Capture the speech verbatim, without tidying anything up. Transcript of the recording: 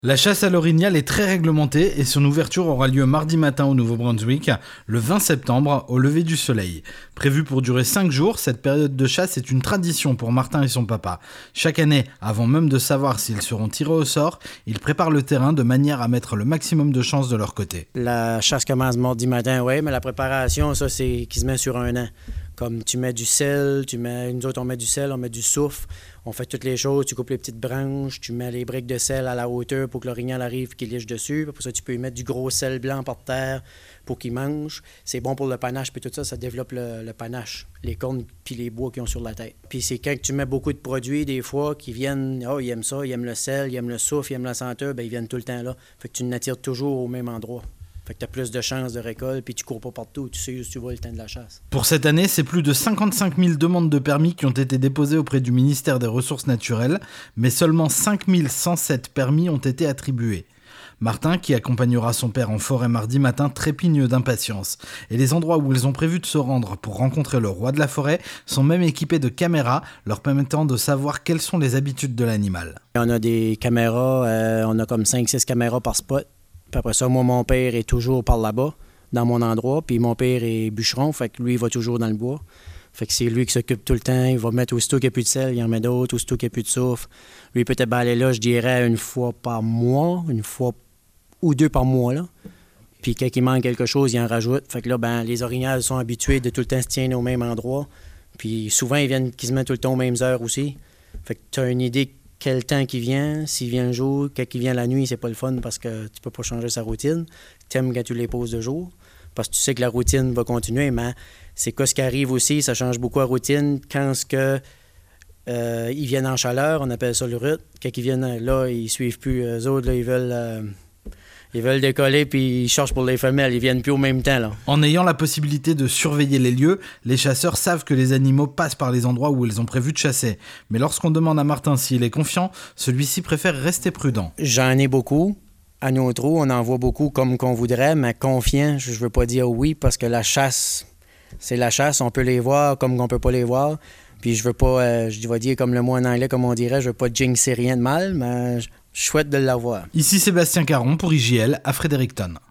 La chasse à l'orignal est très réglementée et son ouverture aura lieu mardi matin au Nouveau-Brunswick, le vingt septembre, au lever du soleil. Prévue pour durer cinq jours, cette période de chasse est une tradition pour Martin et son papa. Chaque année, avant même de savoir s'ils seront tirés au sort, ils préparent le terrain de manière à mettre le maximum de chances de leur côté. La chasse commence mardi matin, oui, mais la préparation, ça, c'est qui se met sur un an. Comme tu mets du sel, tu mets, nous autres, on met du sel, on met du soufre, on fait toutes les choses, tu coupes les petites branches, tu mets les briques de sel à la hauteur pour que l'orignal arrive et qu'il liche dessus. Pour ça, tu peux y mettre du gros sel blanc par terre pour qu'il mange. C'est bon pour le panache, puis tout ça, ça développe le, le panache, les cornes puis les bois qu'ils ont sur la tête. Puis c'est quand tu mets beaucoup de produits, des fois, qui viennent, oh, ils aiment ça, ils aiment le sel, ils aiment le soufre, ils aiment la senteur, bien, ils viennent tout le temps là. Fait que tu n'attires toujours au même endroit. Fait que tu as plus de chances de récolte, puis tu cours pas partout, tu sais où tu vas le temps de la chasse. Pour cette année, c'est plus de cinquante-cinq mille demandes de permis qui ont été déposées auprès du ministère des Ressources naturelles, mais seulement cinq mille cent sept permis ont été attribués. Martin, qui accompagnera son père en forêt mardi matin, trépigne d'impatience. Et les endroits où ils ont prévu de se rendre pour rencontrer le roi de la forêt sont même équipés de caméras, leur permettant de savoir quelles sont les habitudes de l'animal. On a des caméras, euh, on a comme cinq six caméras par spot. Puis après ça, moi, mon père est toujours par là-bas, dans mon endroit. Puis mon père est bûcheron, fait que lui, il va toujours dans le bois. Fait que c'est lui qui s'occupe tout le temps. Il va mettre aussitôt qu'il n'y a plus de sel, il en met d'autres, aussitôt qu'il n'y a plus de soufre. Lui, peut-être aller là, je dirais, une fois par mois, une fois ou deux par mois, là. Puis quand il manque quelque chose, il en rajoute. Fait que là, ben, les orignales sont habitués de tout le temps se tenir au même endroit. Puis souvent, ils viennent quasiment tout le temps aux mêmes heures aussi. Fait que tu as une idée quel temps qu'il vient, s'il vient le jour, quand il vient la nuit, c'est pas le fun parce que tu peux pas changer sa routine. T'aimes quand tu les poses de jour, parce que tu sais que la routine va continuer, mais c'est quoi ce qui arrive aussi, ça change beaucoup la routine. Quand ce que, euh, ils viennent en chaleur, on appelle ça le rut. Quand ils viennent là, ils suivent plus. Eux autres, là, ils veulent... Euh, Ils veulent décoller puis ils cherchent pour les femelles, ils viennent plus au même temps, là. En ayant la possibilité de surveiller les lieux, les chasseurs savent que les animaux passent par les endroits où ils ont prévu de chasser. Mais lorsqu'on demande à Martin s'il est confiant, celui-ci préfère rester prudent. J'en ai beaucoup. À nos trous, on en voit beaucoup comme qu'on voudrait, mais confiant, je veux pas dire oui, parce que la chasse, c'est la chasse, on peut les voir comme on peut pas les voir. Puis je veux pas, euh, je vais dire comme le mot en anglais, comme on dirait, je veux pas jinxer rien de mal, mais je souhaite de l'avoir. Ici Sébastien Caron pour I J L à Fredericton.